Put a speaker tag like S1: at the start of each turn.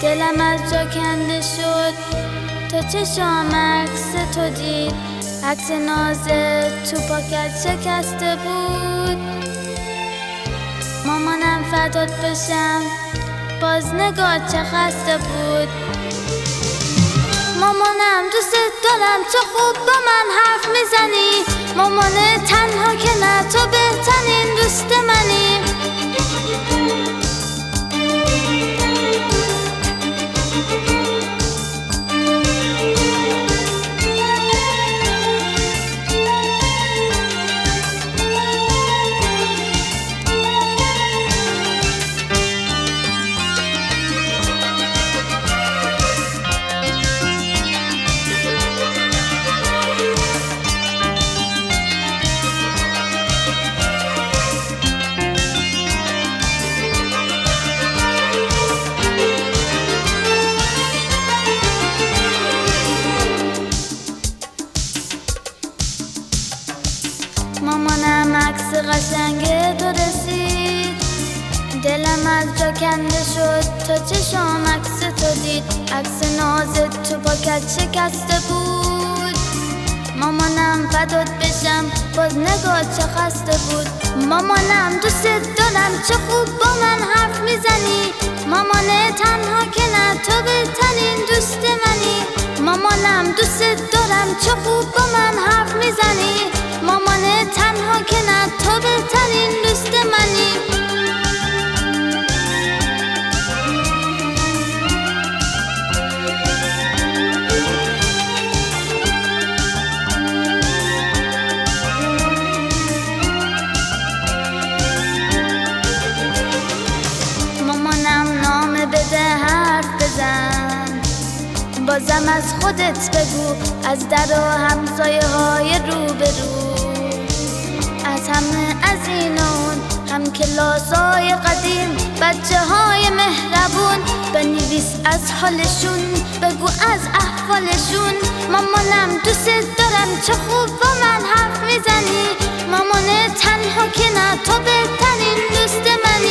S1: دلم از جا کنده شد تا چشام عکس تو دید. عکس نازت تو پاکت شکسته بود. مامانم فدات بشم باز نگاه چه خسته بود. مامانم دوست دارم چه خوب با من حرف میزنی. مامان تنها که نه تو بهترین دوست منی. مامانم عکس قشنگ تو رسید. دلم از جا کنده شد تا چشام عکس تو دید. عکس نازت تو پاکت شکسته بود. مامانم فدات بشم باز نگاه چه خسته بود. مامانم دوست دارم چه خوب با من حرف میزنی. مامان تنها که نه تو بهترین دوست منی. مامانم دوست دارم چه خوب با من حرف میزنی. مامان تنها که نه تو بهترین دوست منی. مامانم نامه بده حرف بزن. بازم از خودت بگو از در و همسایه های روبرو. از همه از این اون هم کلاسای قدیم بچه های مهربون. بنویس از حالشون بگو از احوالشون. مامانم دوست دارم چه خوب با من حرف میزنی. مامان تنها که نه تو بهترین دوست من.